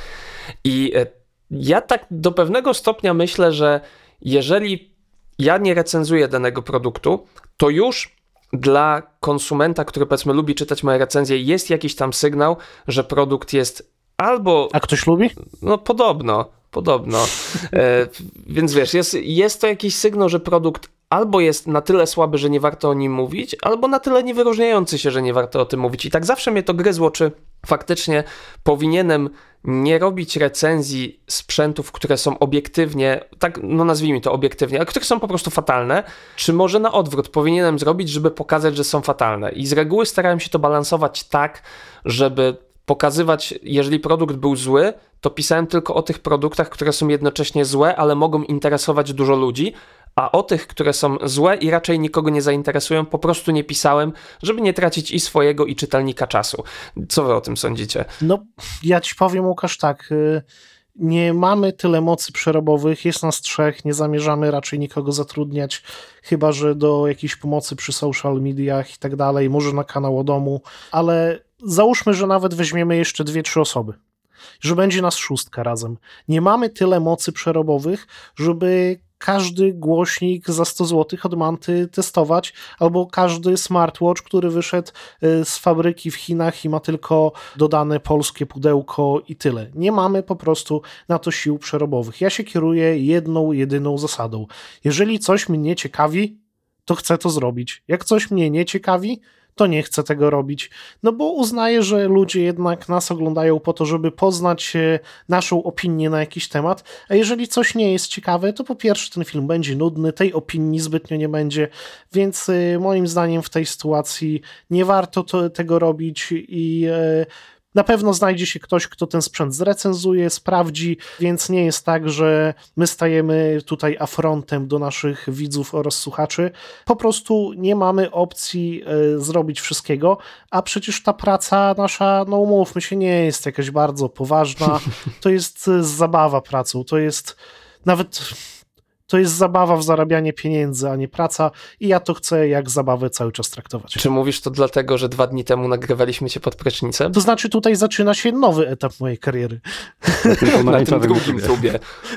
I ja tak do pewnego stopnia myślę, że jeżeli ja nie recenzuję danego produktu, to już dla konsumenta, który powiedzmy lubi czytać moje recenzje, jest jakiś tam sygnał, że produkt jest albo... A ktoś lubi? No podobno, podobno. E, więc wiesz, jest, jest to jakiś sygnał, że produkt albo jest na tyle słaby, że nie warto o nim mówić, albo na tyle niewyróżniający się, że nie warto o tym mówić. I tak zawsze mnie to gryzło, czy faktycznie powinienem nie robić recenzji sprzętów, które są obiektywnie, tak no nazwijmy to obiektywnie, ale które są po prostu fatalne, czy może na odwrót powinienem zrobić, żeby pokazać, że są fatalne. I z reguły starałem się to balansować tak, żeby pokazywać, jeżeli produkt był zły, to pisałem tylko o tych produktach, które są jednocześnie złe, ale mogą interesować dużo ludzi, A o tych, które są złe i raczej nikogo nie zainteresują, po prostu nie pisałem, żeby nie tracić i swojego, i czytelnika czasu. Co wy o tym sądzicie? No, ja ci powiem, Łukasz, tak, y, nie mamy tyle mocy przerobowych, jest nas trzech, nie zamierzamy raczej nikogo zatrudniać, chyba że do jakiejś pomocy przy social mediach i tak dalej, może na kanał o domu, ale załóżmy, że nawet weźmiemy jeszcze dwie, trzy osoby, że będzie nas szóstka razem. Nie mamy tyle mocy przerobowych, żeby każdy głośnik za sto złotych od Manty testować, albo każdy smartwatch, który wyszedł z fabryki w Chinach i ma tylko dodane polskie pudełko i tyle. Nie mamy po prostu na to sił przerobowych. Ja się kieruję jedną, jedyną zasadą. Jeżeli coś mnie nie ciekawi, to chcę to zrobić. Jak coś mnie nie ciekawi, to nie chcę tego robić. No bo uznaję, że ludzie jednak nas oglądają po to, żeby poznać naszą opinię na jakiś temat, a jeżeli coś nie jest ciekawe, to po pierwsze ten film będzie nudny, tej opinii zbytnio nie będzie, więc moim zdaniem w tej sytuacji nie warto to, tego robić i na pewno znajdzie się ktoś, kto ten sprzęt zrecenzuje, sprawdzi, więc nie jest tak, że my stajemy tutaj afrontem do naszych widzów oraz słuchaczy. Po prostu nie mamy opcji y, zrobić wszystkiego, a przecież ta praca nasza, no umówmy się, nie jest jakaś bardzo poważna. To jest y, zabawa pracą, to jest nawet... To jest zabawa w zarabianie pieniędzy, a nie praca i ja to chcę jak zabawę cały czas traktować. Czy mówisz to dlatego, że dwa dni temu nagrywaliśmy cię pod prysznicem? To znaczy tutaj zaczyna się nowy etap mojej kariery. Na tym Na tym pomarańczowym drugim YouTubie. tubie.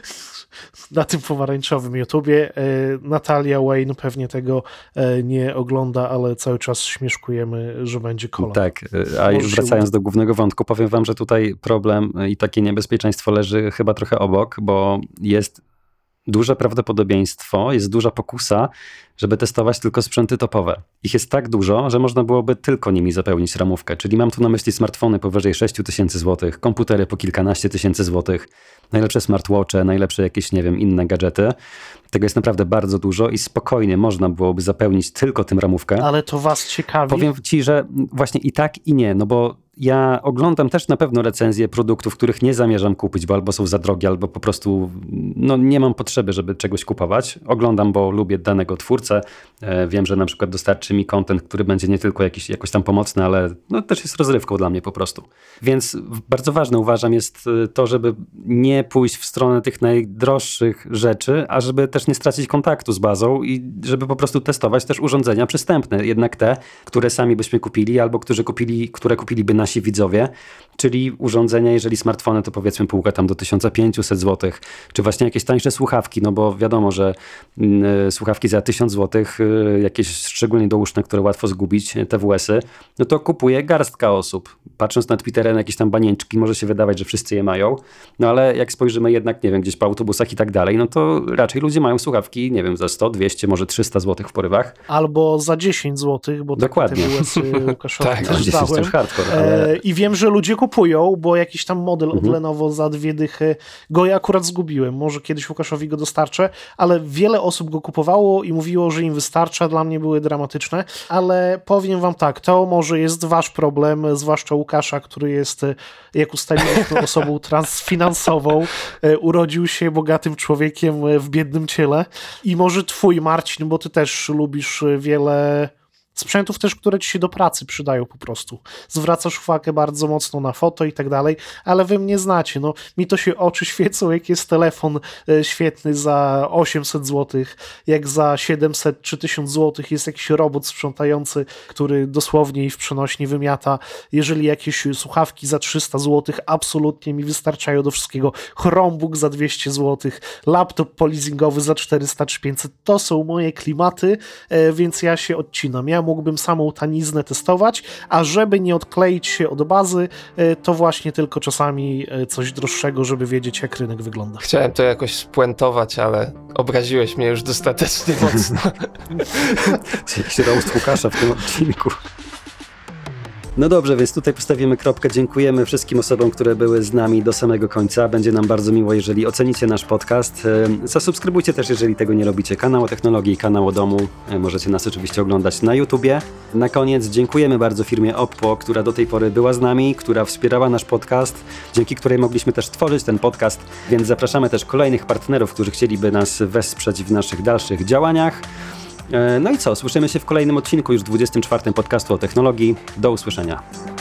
Na tym pomarańczowym YouTubie. Natalia Wayne pewnie tego nie ogląda, ale cały czas śmieszkujemy, że będzie kola. Tak, a Może się wracając do głównego wątku, powiem wam, że tutaj problem i takie niebezpieczeństwo leży chyba trochę obok, bo jest duże prawdopodobieństwo, jest duża pokusa, żeby testować tylko sprzęty topowe. Ich jest tak dużo, że można byłoby tylko nimi zapełnić ramówkę. Czyli mam tu na myśli smartfony powyżej sześć tysięcy złotych, komputery po kilkanaście tysięcy złotych, najlepsze smartwatche, najlepsze jakieś, nie wiem, inne gadżety. Tego jest naprawdę bardzo dużo i spokojnie można byłoby zapełnić tylko tym ramówkę. Ale to was ciekawi? Powiem ci, że właśnie i tak, i nie, no bo ja oglądam też na pewno recenzje produktów, których nie zamierzam kupić, bo albo są za drogie, albo po prostu no, nie mam potrzeby, żeby czegoś kupować. Oglądam, bo lubię danego twórcę. E, wiem, że na przykład dostarczy mi content, który będzie nie tylko jakiś, jakoś tam pomocny, ale no, też jest rozrywką dla mnie po prostu. Więc bardzo ważne uważam jest to, żeby nie pójść w stronę tych najdroższych rzeczy, a żeby też nie stracić kontaktu z bazą i żeby po prostu testować też urządzenia przystępne, jednak te, które sami byśmy kupili, albo którzy kupili, które kupiliby nasi widzowie, czyli urządzenia, jeżeli smartfony, to powiedzmy półka tam do tysiąc pięćset złotych, czy właśnie jakieś tańsze słuchawki, no bo wiadomo, że y, słuchawki za tysiąc złotych, y, jakieś szczególnie dołuszne, które łatwo zgubić, T W S-y, no to kupuje garstka osób. Patrząc na Twitterze na jakieś tam banieczki, może się wydawać, że wszyscy je mają, no ale jak spojrzymy jednak, nie wiem, gdzieś po autobusach i tak dalej, no to raczej ludzie mają słuchawki, nie wiem, za sto, dwieście, może trzysta złotych w porywach. Albo za dziesięć złotych, bo dokładnie. T W S-y Łukaszowi Tak, też dziesięć dałem. też hardcore, ale... E, I wiem, że ludzie kupują, bo jakiś tam model od Mhm. Lenovo za dwie dychy go ja akurat zgubiłem. Może kiedyś Łukaszowi go dostarczę, ale wiele osób go kupowało i mówiło, że im wystarcza. Dla mnie były dramatyczne, ale powiem wam tak, to może jest wasz problem, zwłaszcza Łukasza, który jest, jak ustaliliśmy, osobą transfinansową, e, urodził się bogatym człowiekiem w biednym ciele i może twój, Marcin, bo ty też lubisz wiele sprzętów też, które ci się do pracy przydają po prostu. Zwracasz uwagę bardzo mocno na foto i tak dalej, ale wy mnie znacie, no mi to się oczy świecą, jak jest telefon e, świetny za osiemset złotych, jak za siedemset czy tysiąc złotych jest jakiś robot sprzątający, który dosłownie i w przenośni wymiata. Jeżeli jakieś słuchawki za trzysta złotych absolutnie mi wystarczają do wszystkiego. Chromebook za dwieście złotych, laptop polizingowy za czterysta czy pięćset, to są moje klimaty, e, więc ja się odcinam. Ja mógłbym samą taniznę testować, a żeby nie odkleić się od bazy, to właśnie tylko czasami coś droższego, żeby wiedzieć, jak rynek wygląda. Chciałem to jakoś spuentować, ale obraziłeś mnie już dostatecznie mocno. Jakiś roast Łukasza w tym odcinku. No dobrze, więc tutaj postawimy kropkę. Dziękujemy wszystkim osobom, które były z nami do samego końca. Będzie nam bardzo miło, jeżeli ocenicie nasz podcast. E, Zasubskrybujcie też, jeżeli tego nie robicie, kanał o technologii i kanał o domu. E, Możecie nas oczywiście oglądać na YouTubie. Na koniec dziękujemy bardzo firmie Oppo, która do tej pory była z nami, która wspierała nasz podcast, dzięki której mogliśmy też tworzyć ten podcast, więc zapraszamy też kolejnych partnerów, którzy chcieliby nas wesprzeć w naszych dalszych działaniach. E, No i co, słyszymy się w kolejnym odcinku, już dwudziestym czwartym podcastu o technologii. Do usłyszenia.